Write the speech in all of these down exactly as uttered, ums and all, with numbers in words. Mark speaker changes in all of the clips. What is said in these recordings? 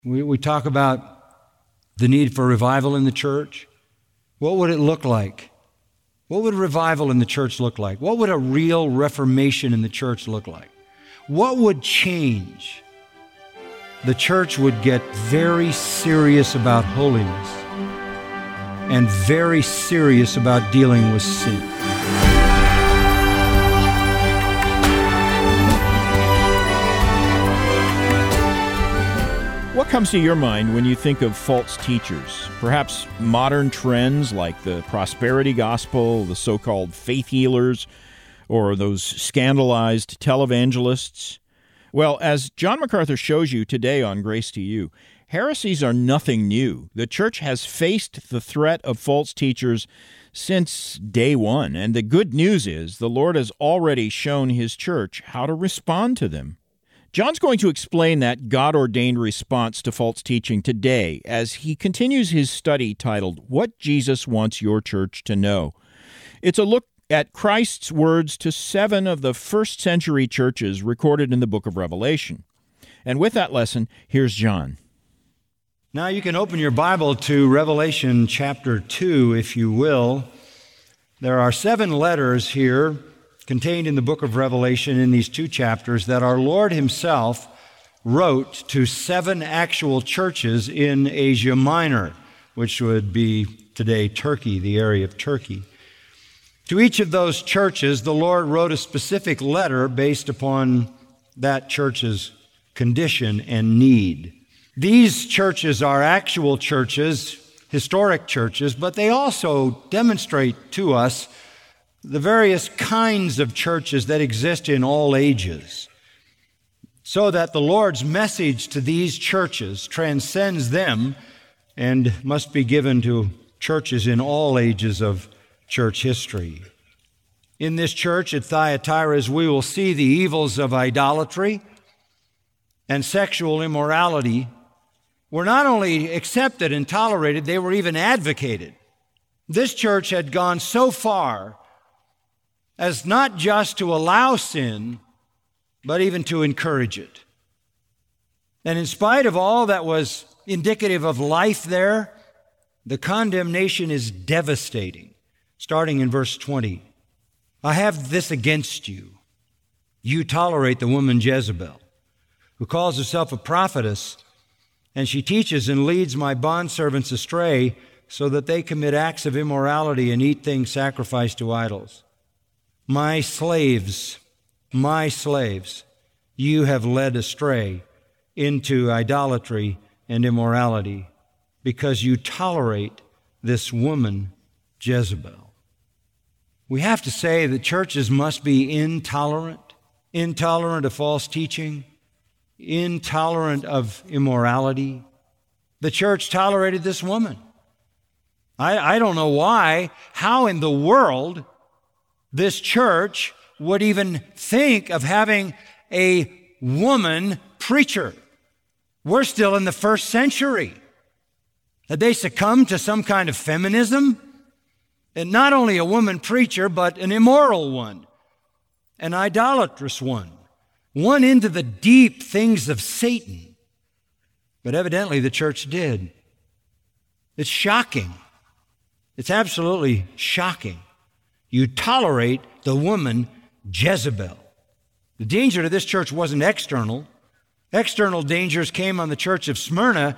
Speaker 1: We, we talk about the need for revival in the church. What would it look like? What would revival in the church look like? What would a real reformation in the church look like? What would change? The church would get very serious about holiness and very serious about dealing with sin.
Speaker 2: What comes to your mind when you think of false teachers? Perhaps modern trends like the prosperity gospel, the so-called faith healers, or those scandalized televangelists? Well, as John MacArthur shows you today on Grace to You, heresies are nothing new. The church has faced the threat of false teachers since day one, and the good news is the Lord has already shown His church how to respond to them. John's going to explain that God-ordained response to false teaching today as he continues his study titled, What Jesus Wants Your Church to Know. It's a look at Christ's words to seven of the first century churches recorded in the book of Revelation. And with that lesson, here's John.
Speaker 1: Now you can open your Bible to Revelation chapter two, if you will. There are seven letters here contained in the book of Revelation in these two chapters that our Lord Himself wrote to seven actual churches in Asia Minor, which would be today Turkey, the area of Turkey. To each of those churches, the Lord wrote a specific letter based upon that church's condition and need. These churches are actual churches, historic churches, but they also demonstrate to us the various kinds of churches that exist in all ages, so that the Lord's message to these churches transcends them and must be given to churches in all ages of church history. In this church at Thyatira, as we will see, the evils of idolatry and sexual immorality were not only accepted and tolerated, they were even advocated. This church had gone so far as not just to allow sin, but even to encourage it. And in spite of all that was indicative of life there, the condemnation is devastating. Starting in verse twenty, I have this against you. You tolerate the woman Jezebel, who calls herself a prophetess, and she teaches and leads my bondservants astray so that they commit acts of immorality and eat things sacrificed to idols. My slaves, my slaves, you have led astray into idolatry and immorality because you tolerate this woman Jezebel. We have to say that churches must be intolerant, intolerant of false teaching, intolerant of immorality. The church tolerated this woman. I, I don't know why, how in the world this church would even think of having a woman preacher. We're still in the first century. Had they succumbed to some kind of feminism? And not only a woman preacher, but an immoral one, an idolatrous one, one into the deep things of Satan. But evidently the church did. It's shocking. It's absolutely shocking. You tolerate the woman Jezebel. The danger to this church wasn't external. External dangers came on the church of Smyrna,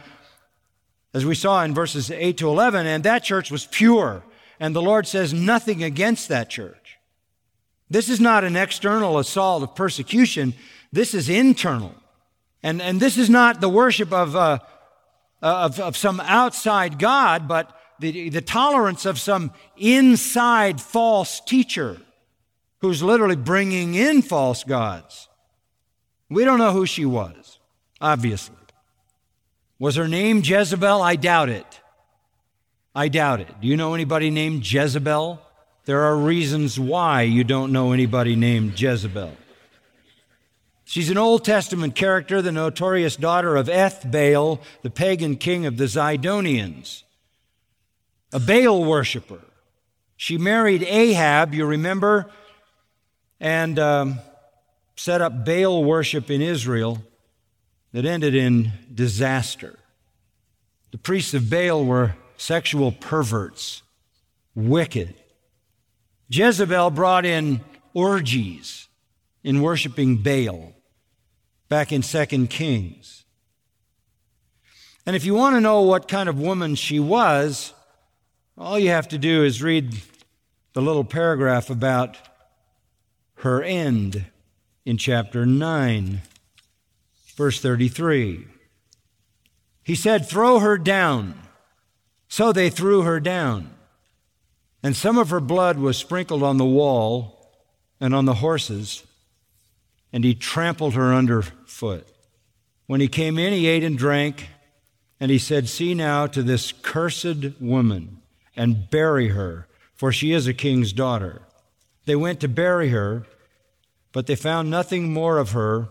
Speaker 1: as we saw in verses eight to eleven, and that church was pure. And the Lord says nothing against that church. This is not an external assault of persecution. This is internal. And, and this is not the worship of, uh, of, of some outside God, but the, the tolerance of some inside false teacher who's literally bringing in false gods. We don't know who she was, obviously. Was her name Jezebel? I doubt it. I doubt it. Do you know anybody named Jezebel? There are reasons why you don't know anybody named Jezebel. She's an Old Testament character, the notorious daughter of Ethbaal, the pagan king of the Zidonians, a Baal worshiper. She married Ahab, you remember, and um, set up Baal worship in Israel. that ended in disaster. The priests of Baal were sexual perverts, wicked. Jezebel brought in orgies in worshiping Baal back in Second Kings. And if you want to know what kind of woman she was, all you have to do is read the little paragraph about her end in chapter nine, verse thirty-three. He said, "Throw her down." So they threw her down. And some of her blood was sprinkled on the wall and on the horses, and he trampled her underfoot. When he came in, he ate and drank, and he said, "See now to this cursed woman, and bury her, for she is a king's daughter." They went to bury her, but they found nothing more of her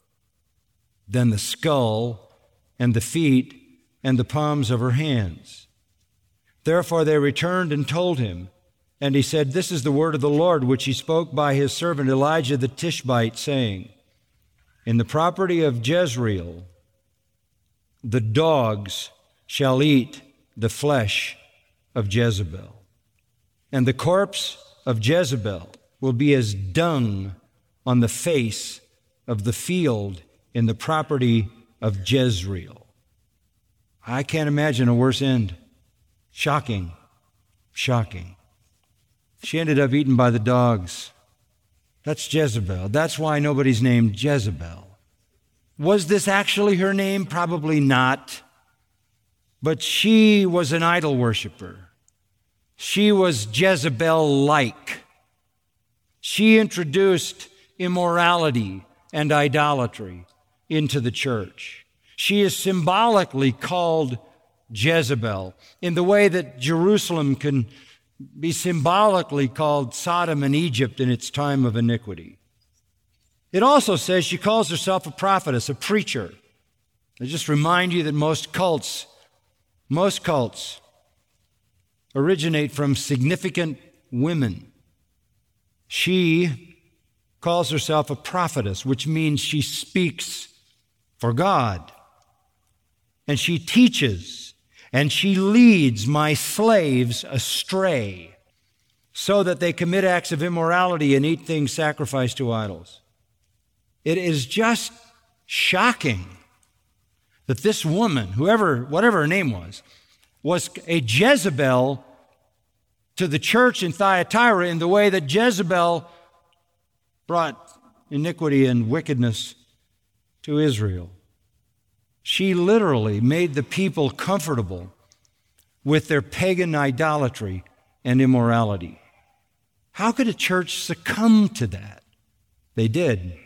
Speaker 1: than the skull and the feet and the palms of her hands. Therefore they returned and told him, and he said, "This is the word of the Lord, which he spoke by his servant Elijah the Tishbite, saying, In the property of Jezreel, the dogs shall eat the flesh of Jezebel, and the corpse of Jezebel will be as dung on the face of the field in the property of Jezreel." I can't imagine a worse end. Shocking, shocking. She ended up eaten by the dogs. That's Jezebel. That's why nobody's named Jezebel. Was this actually her name? Probably not. But she was an idol worshiper. She was Jezebel-like. She introduced immorality and idolatry into the church. She is symbolically called Jezebel in the way that Jerusalem can be symbolically called Sodom and Egypt in its time of iniquity. It also says she calls herself a prophetess, a preacher. I just remind you that most cults, most cults originate from significant women. She calls herself a prophetess, which means she speaks for God. And she teaches, and she leads my slaves astray so that they commit acts of immorality and eat things sacrificed to idols. It is just shocking that this woman, whoever, whatever her name was, was a Jezebel to the church in Thyatira in the way that Jezebel brought iniquity and wickedness to Israel. She literally made the people comfortable with their pagan idolatry and immorality. How could a church succumb to that? They did.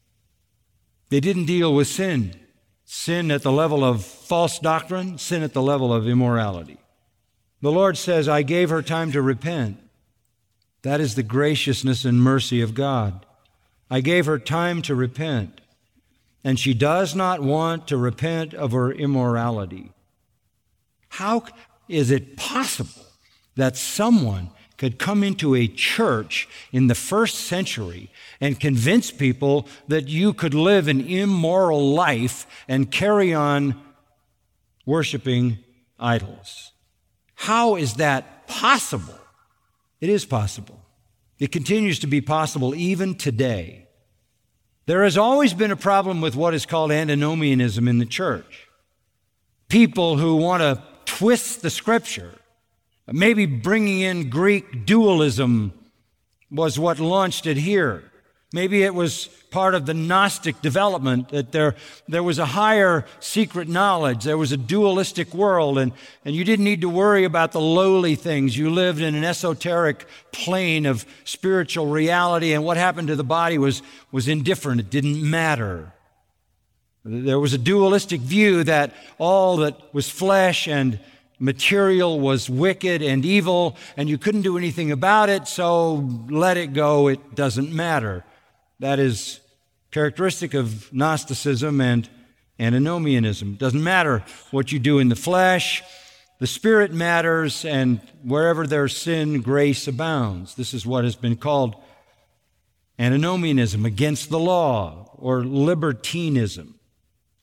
Speaker 1: They didn't deal with sin. Sin at the level of false doctrine, sin at the level of immorality. The Lord says, "I gave her time to repent." That is the graciousness and mercy of God. I gave her time to repent. And she does not want to repent of her immorality. How is it possible that someone could come into a church in the first century and convince people that you could live an immoral life and carry on worshiping idols? How is that possible? It is possible. It continues to be possible even today. There has always been a problem with what is called antinomianism in the church. People who want to twist the Scripture, maybe bringing in Greek dualism was what launched it here. Maybe it was part of the Gnostic development, that there, there was a higher secret knowledge. There was a dualistic world, and, and you didn't need to worry about the lowly things. You lived in an esoteric plane of spiritual reality, and what happened to the body was, was indifferent. It didn't matter. There was a dualistic view that all that was flesh and material was wicked and evil, and you couldn't do anything about it, so let it go. It doesn't matter. That is characteristic of Gnosticism and antinomianism. It doesn't matter what you do in the flesh. The Spirit matters, and wherever there's sin, grace abounds. This is what has been called antinomianism, against the law, or libertinism.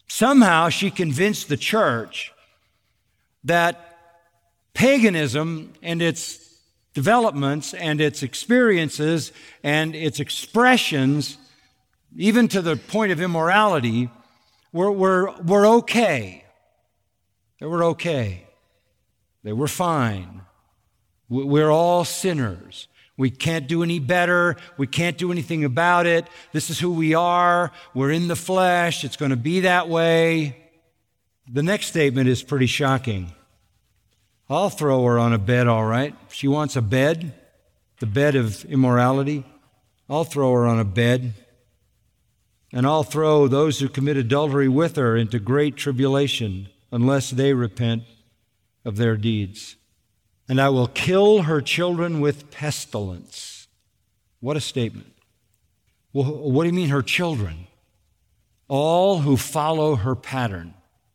Speaker 1: Somehow she convinced the church that paganism and its developments and its experiences and its expressions, even to the point of immorality, were, were, were okay. They were okay. They were fine. We're all sinners. We can't do any better. We can't do anything about it. This is who we are. We're in the flesh. It's going to be that way. The next statement is pretty shocking. I'll throw her on a bed, all right. She wants a bed, the bed of immorality. I'll throw her on a bed, and I'll throw those who commit adultery with her into great tribulation unless they repent of their deeds. And I will kill her children with pestilence. What a statement. Well, what do you mean her children? All who follow her pattern.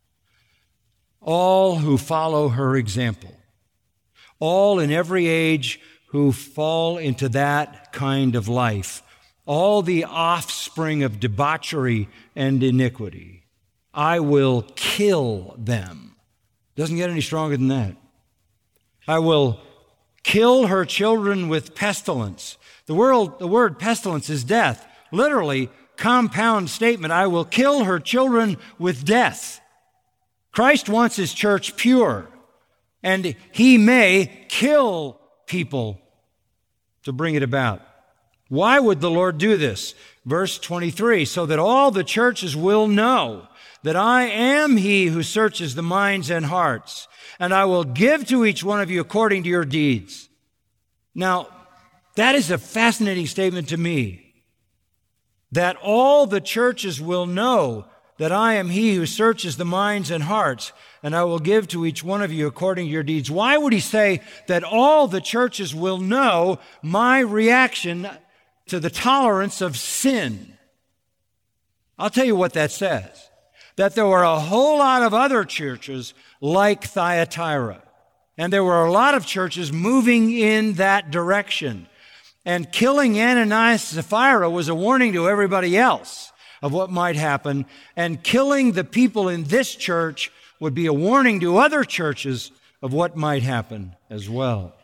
Speaker 1: All who follow her example. All in every age who fall into that kind of life. All the offspring of debauchery and iniquity. I will kill them. Doesn't get any stronger than that. I will kill her children with pestilence. The word, the word pestilence is death. Literally, compound statement. I will kill her children with death. Christ wants his church pure, and he may kill people to bring it about. Why would the Lord do this? Verse twenty-three, so that all the churches will know that I am he who searches the minds and hearts, and I will give to each one of you according to your deeds. Now, that is a fascinating statement to me, that all the churches will know that I am he who searches the minds and hearts, and I will give to each one of you according to your deeds. Why would he say that all the churches will know my reaction to the tolerance of sin? I'll tell you what that says. That there were a whole lot of other churches like Thyatira. And there were a lot of churches moving in that direction. And killing Ananias and Sapphira was a warning to everybody else of what might happen. And killing the people in this church would be a warning to other churches of what might happen as well.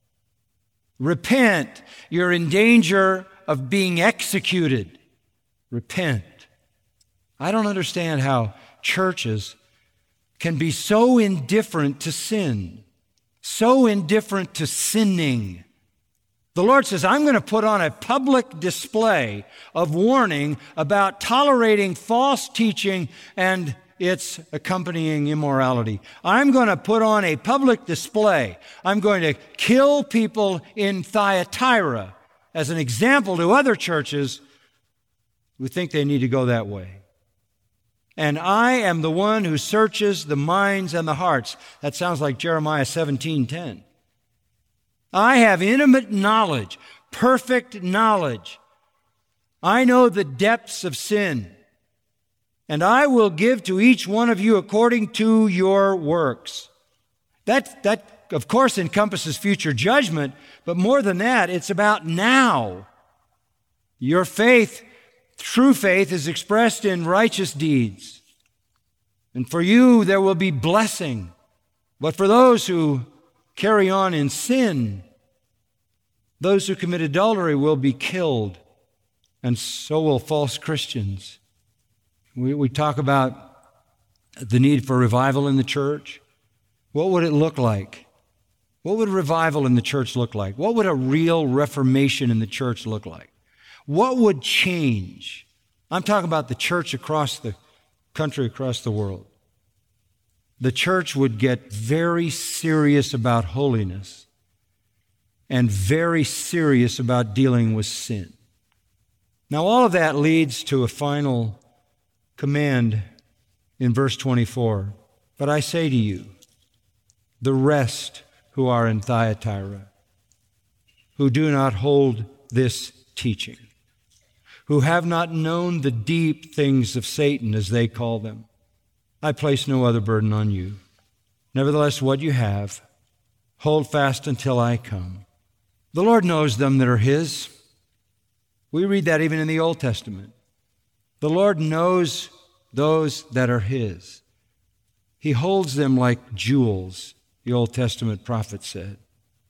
Speaker 1: Repent. You're in danger of being executed. Repent. I don't understand how churches can be so indifferent to sin, so indifferent to sinning. The Lord says, I'm going to put on a public display of warning about tolerating false teaching and its accompanying immorality. I'm going to put on a public display. I'm going to kill people in Thyatira as an example to other churches who think they need to go that way. And I am the one who searches the minds and the hearts. That sounds like Jeremiah seventeen ten. I have intimate knowledge, perfect knowledge. I know the depths of sin. And I will give to each one of you according to your works. That, that, of course, encompasses future judgment, but more than that, it's about now. Your faith, true faith, is expressed in righteous deeds. And for you, there will be blessing. But for those who carry on in sin, those who commit adultery will be killed, and so will false Christians. We, we talk about the need for revival in the church. What would it look like? What would revival in the church look like? What would a real reformation in the church look like? What would change? I'm talking about the church across the country, across the world. The church would get very serious about holiness and very serious about dealing with sin. Now, all of that leads to a final command in verse twenty-four. But I say to you, the rest who are in Thyatira, who do not hold this teaching, who have not known the deep things of Satan, as they call them, I place no other burden on you. Nevertheless, what you have, hold fast until I come. The Lord knows them that are His. We read that even in the Old Testament. The Lord knows those that are his. He holds them like jewels, the Old Testament prophet said.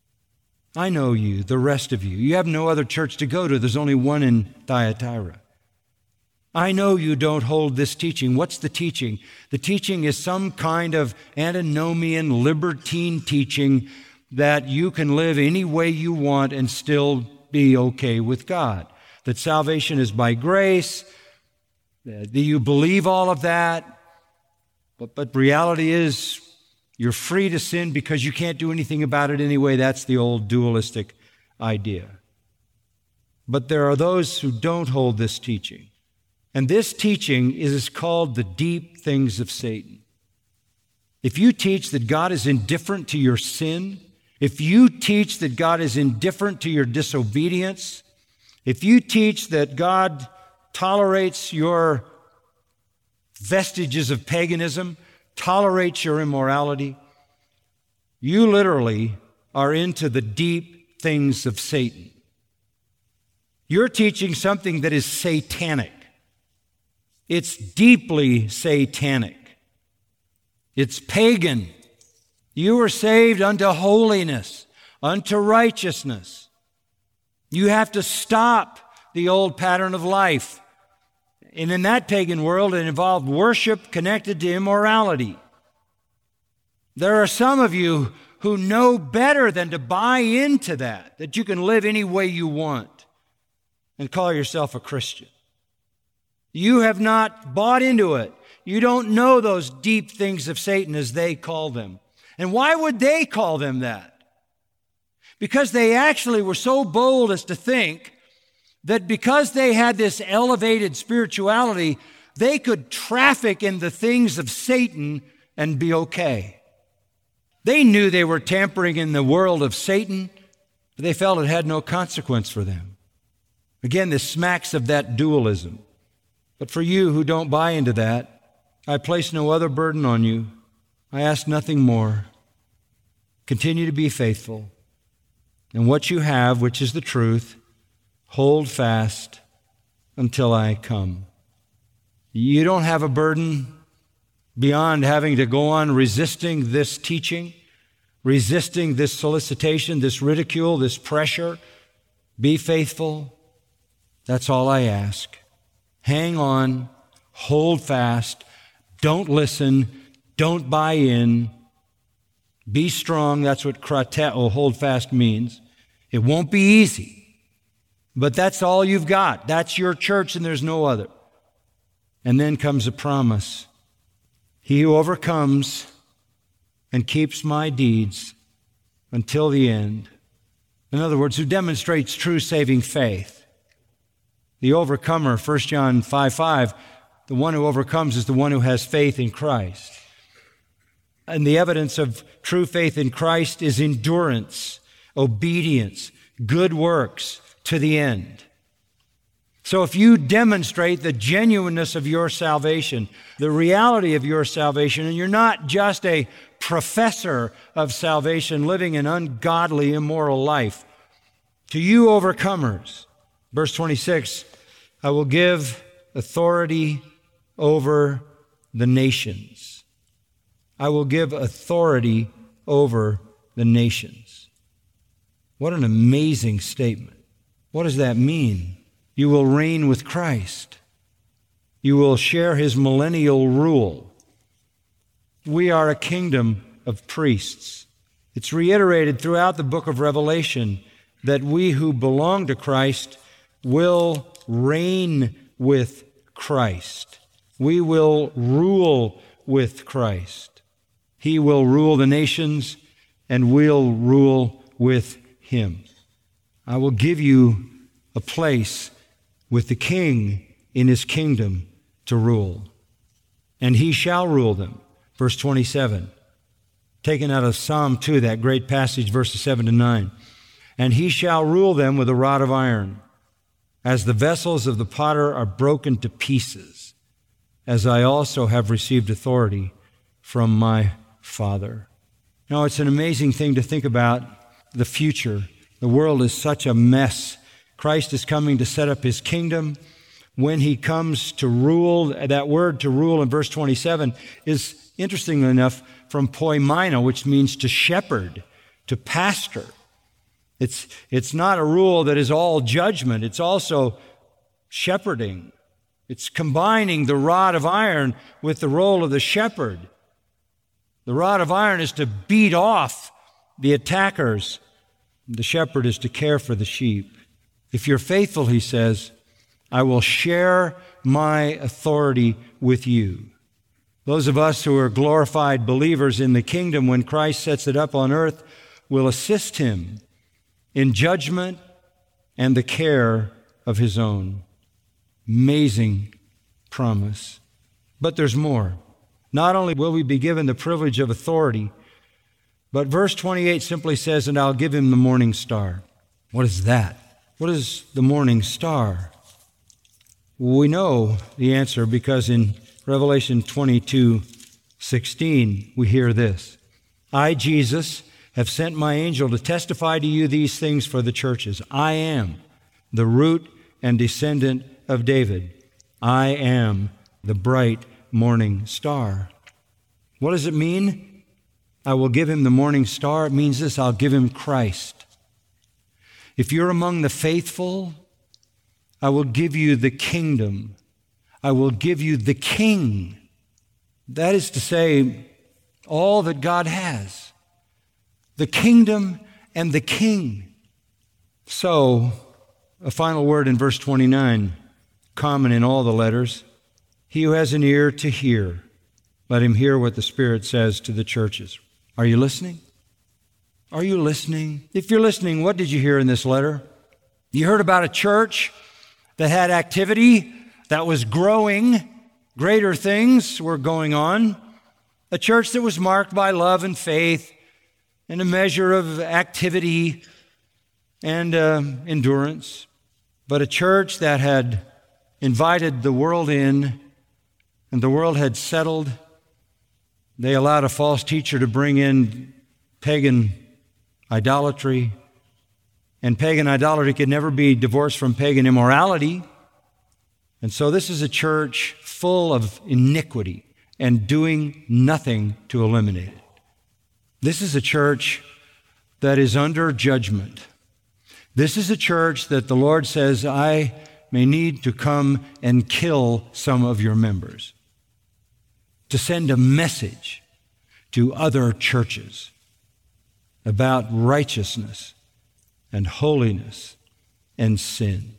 Speaker 1: I know you, the rest of you. You have no other church to go to. There's only one in Thyatira. I know you don't hold this teaching. What's the teaching? The teaching is some kind of antinomian, libertine teaching that you can live any way you want and still be okay with God. That salvation is by grace. Do you believe all of that? But, but reality is you're free to sin because you can't do anything about it anyway. That's the old dualistic idea. But there are those who don't hold this teaching. And this teaching is called the deep things of Satan. If you teach that God is indifferent to your sin, if you teach that God is indifferent to your disobedience, if you teach that God tolerates your vestiges of paganism, tolerates your immorality, you literally are into the deep things of Satan. You're teaching something that is satanic. It's deeply satanic. It's pagan. You were saved unto holiness, unto righteousness. You have to stop the old pattern of life. And in that pagan world, it involved worship connected to immorality. There are some of you who know better than to buy into that, that you can live any way you want and call yourself a Christian. You have not bought into it. You don't know those deep things of Satan as they call them. And why would they call them that? Because they actually were so bold as to think that because they had this elevated spirituality, they could traffic in the things of Satan and be okay. They knew they were tampering in the world of Satan, but they felt it had no consequence for them. Again, this smacks of that dualism. But for you who don't buy into that, I place no other burden on you. I ask nothing more. Continue to be faithful. And what you have, which is the truth, hold fast until I come. You don't have a burden beyond having to go on resisting this teaching, resisting this solicitation, this ridicule, this pressure. Be faithful. That's all I ask. Hang on. Hold fast. Don't listen. Don't buy in. Be strong. That's what krateo, hold fast, means. It won't be easy, but that's all you've got. That's your church and there's no other. And then comes a promise. He who overcomes and keeps my deeds until the end. In other words, who demonstrates true saving faith. The overcomer, First John five five, the one who overcomes is the one who has faith in Christ. And the evidence of true faith in Christ is endurance, obedience, good works to the end. So if you demonstrate the genuineness of your salvation, the reality of your salvation, and you're not just a professor of salvation living an ungodly, immoral life, to you overcomers, verse twenty-six, I will give authority over the nations. I will give authority over the nations. What an amazing statement. What does that mean? You will reign with Christ. You will share his millennial rule. We are a kingdom of priests. It's reiterated throughout the book of Revelation that we who belong to Christ will reign with Christ. We will rule with Christ. He will rule the nations, and we'll rule with him. I will give you a place with the king in his kingdom to rule. And he shall rule them. Verse twenty-seven. Taken out of Psalm two, that great passage, verses seven to nine. And he shall rule them with a rod of iron, as the vessels of the potter are broken to pieces, as I also have received authority from my Father. Now, it's an amazing thing to think about the future. The world is such a mess. Christ is coming to set up his kingdom. when he comes to rule. That word to rule in verse twenty-seven is, interestingly enough, from poimaino, which means to shepherd, to pastor. It's, it's not a rule that is all judgment. It's also shepherding. It's combining the rod of iron with the role of the shepherd. The rod of iron is to beat off the attackers. The shepherd is to care for the sheep. If you're faithful, he says, I will share my authority with you. Those of us who are glorified believers in the kingdom, when Christ sets it up on earth, will assist him in judgment and the care of his own. Amazing promise. But there's more. Not only will we be given the privilege of authority, but verse twenty-eight simply says, and I'll give him the morning star. What is that? What is the morning star? We know the answer because in Revelation twenty-two sixteen, we hear this. I, Jesus, have sent my angel to testify to you these things for the churches. I am the root and descendant of David. I am the bright morning star. What does it mean? I will give him the morning star. It means this, I'll give him Christ. If you're among the faithful, I will give you the kingdom. I will give you the king. That is to say, all that God has. The kingdom and the king. So, a final word in verse twenty-nine, common in all the letters. He who has an ear to hear, let him hear what the Spirit says to the churches. Are you listening? Are you listening? If you're listening, what did you hear in this letter? You heard about a church that had activity, that was growing. Greater things were going on. A church that was marked by love and faith and a measure of activity and uh, endurance. But a church that had invited the world in, and the world had settled. They allowed a false teacher to bring in pagan idolatry, and pagan idolatry could never be divorced from pagan immorality. And so this is a church full of iniquity and doing nothing to eliminate it. This is a church that is under judgment. This is a church that the Lord says, I may need to come and kill some of your members, to send a message to other churches about righteousness and holiness and sin.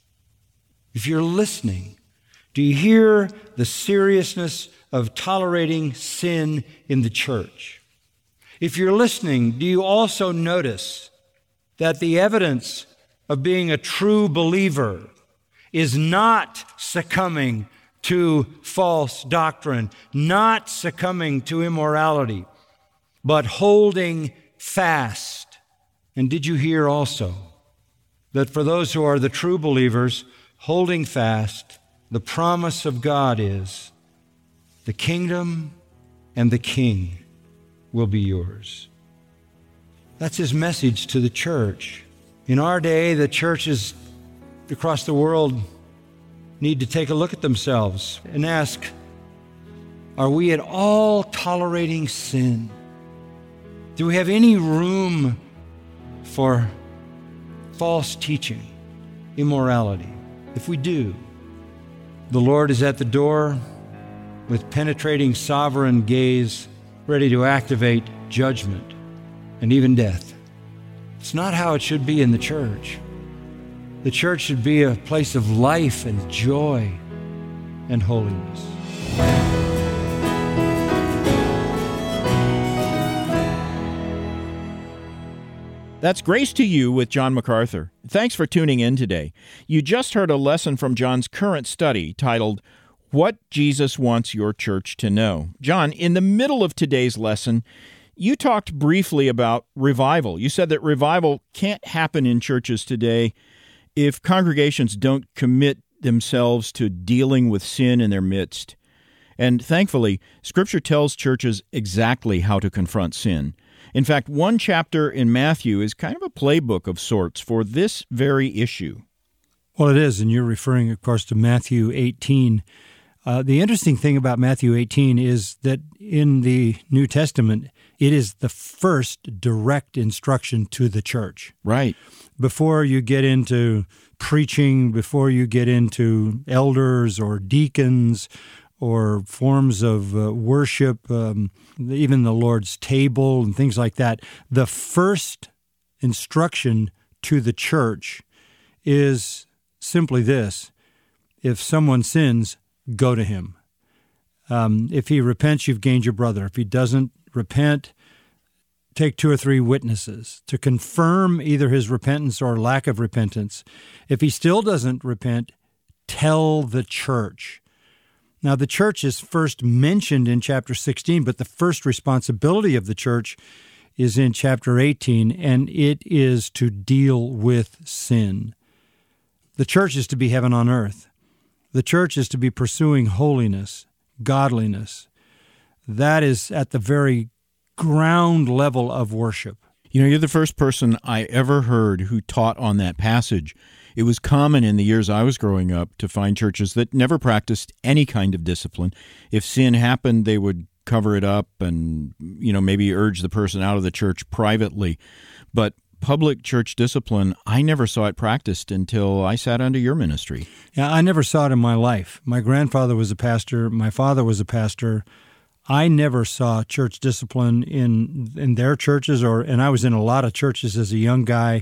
Speaker 1: If you're listening, do you hear the seriousness of tolerating sin in the church? If you're listening, do you also notice that the evidence of being a true believer is not succumbing to false doctrine, not succumbing to immorality, but holding fast? And did you hear also that for those who are the true believers, holding fast, the promise of God is the kingdom and the king will be yours. That's his message to the church. In our day, the churches across the world need to take a look at themselves and ask, are we at all tolerating sin? Do we have any room for false teaching, immorality? If we do, the Lord is at the door with penetrating sovereign gaze, ready to activate judgment and even death. It's not how it should be in the church. The church should be a place of life and joy and holiness.
Speaker 2: That's Grace to You with John MacArthur. Thanks for tuning in today. You just heard a lesson from John's current study titled, What Jesus Wants Your Church to Know. John, in the middle of today's lesson, you talked briefly about revival. You said that revival can't happen in churches today if congregations don't commit themselves to dealing with sin in their midst. And thankfully, Scripture tells churches exactly how to confront sin. In fact, one chapter in Matthew is kind of a playbook of sorts for this very issue.
Speaker 1: Well, it is, and you're referring, of course, to Matthew eighteen. Uh, the interesting thing about Matthew eighteen is that in the New Testament, it is the first direct instruction to the church.
Speaker 2: Right.
Speaker 1: Before you get into preaching, before you get into elders or deacons or forms of uh, worship, um, even the Lord's table and things like that, the first instruction to the church is simply this: if someone sins, go to him. Um, if he repents, you've gained your brother. If he doesn't repent, take two or three witnesses to confirm either his repentance or lack of repentance. If he still doesn't repent, tell the church. Now, the church is first mentioned in chapter sixteen, but the first responsibility of the church is in chapter eighteen, and it is to deal with sin. The church is to be heaven on earth. The church is to be pursuing holiness, godliness. That is at the very ground level of worship.
Speaker 2: You know, you're the first person I ever heard who taught on that passage. It was common in the years I was growing up to find churches that never practiced any kind of discipline. If sin happened, they would cover it up and, you know, maybe urge the person out of the church privately. But public church discipline, I never saw it practiced until I sat under your ministry.
Speaker 1: Yeah, I never saw it in my life. My grandfather was a pastor. My father was a pastor. I never saw church discipline in in their churches, or and I was in a lot of churches as a young guy.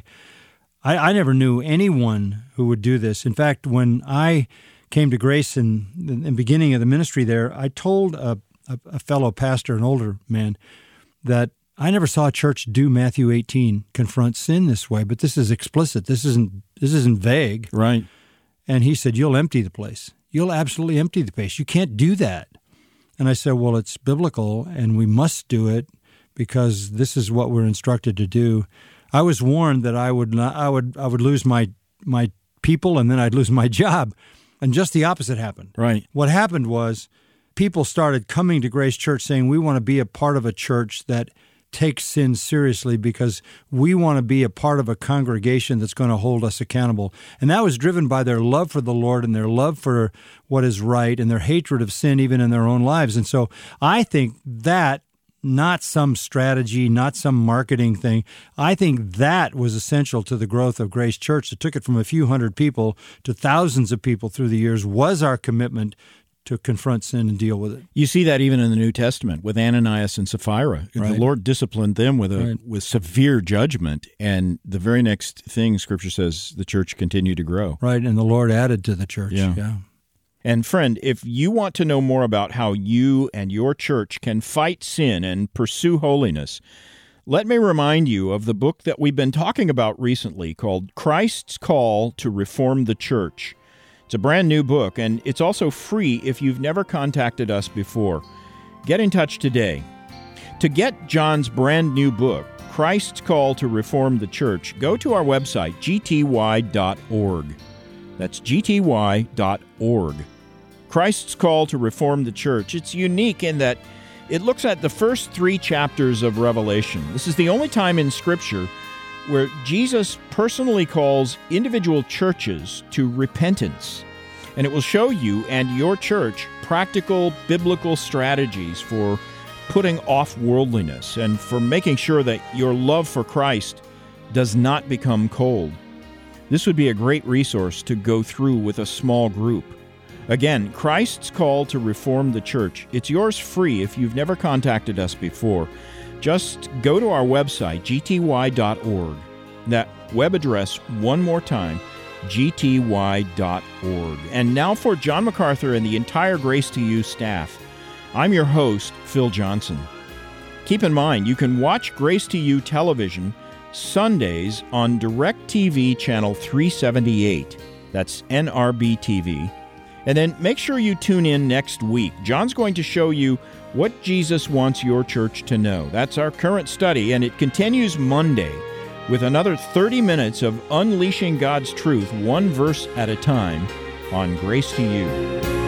Speaker 1: I, I never knew anyone who would do this. In fact, when I came to Grace in, in the beginning of the ministry there, I told a, a, a fellow pastor, an older man, that I never saw a church do Matthew eighteen, confront sin this way, but this is explicit. This isn't this isn't vague.
Speaker 2: Right.
Speaker 1: And he said, you'll empty the place. You'll absolutely empty the place. You can't do that. And I said, well, it's biblical, and we must do it because this is what we're instructed to do. I was warned that I would not, I would I would lose my my people, and then I'd lose my job. And just the opposite happened.
Speaker 2: Right.
Speaker 1: What happened was people started coming to Grace Church saying, we want to be a part of a church that takes sin seriously because we want to be a part of a congregation that's going to hold us accountable. And that was driven by their love for the Lord and their love for what is right and their hatred of sin even in their own lives. And so I think that, not some strategy, not some marketing thing, I think that was essential to the growth of Grace Church. It took it from a few hundred people to thousands of people through the years, was our commitment to confront sin and deal with it.
Speaker 2: You see that even in the New Testament with Ananias and Sapphira.
Speaker 1: Right.
Speaker 2: The Lord disciplined them with a
Speaker 1: Right.
Speaker 2: with severe judgment, and the very next thing Scripture says, the church continued to grow.
Speaker 1: Right, and the Lord added to the church.
Speaker 2: Yeah.
Speaker 1: yeah.
Speaker 2: And friend, if you want to know more about how you and your church can fight sin and pursue holiness, let me remind you of the book that we've been talking about recently called Christ's Call to Reform the Church. It's a brand new book, and it's also free if you've never contacted us before. Get in touch today. To get John's brand new book, Christ's Call to Reform the Church, go to our website, g t y dot org. That's g t y dot org. Christ's Call to Reform the Church. It's unique in that it looks at the first three chapters of Revelation. This is the only time in Scripture where Jesus personally calls individual churches to repentance. And it will show you and your church practical biblical strategies for putting off worldliness and for making sure that your love for Christ does not become cold. This would be a great resource to go through with a small group. Again, Christ's Call to Reform the Church. It's yours free if you've never contacted us before. Just go to our website, g t y dot org. That web address, one more time, g t y dot org. And now for John MacArthur and the entire Grace to You staff, I'm your host, Phil Johnson. Keep in mind, you can watch Grace to You television Sundays on DirecTV Channel three seventy-eight. That's N R B T V. And then make sure you tune in next week. John's going to show you what Jesus wants your church to know. That's our current study, and it continues Monday with another thirty minutes of unleashing God's truth, one verse at a time, on Grace to You.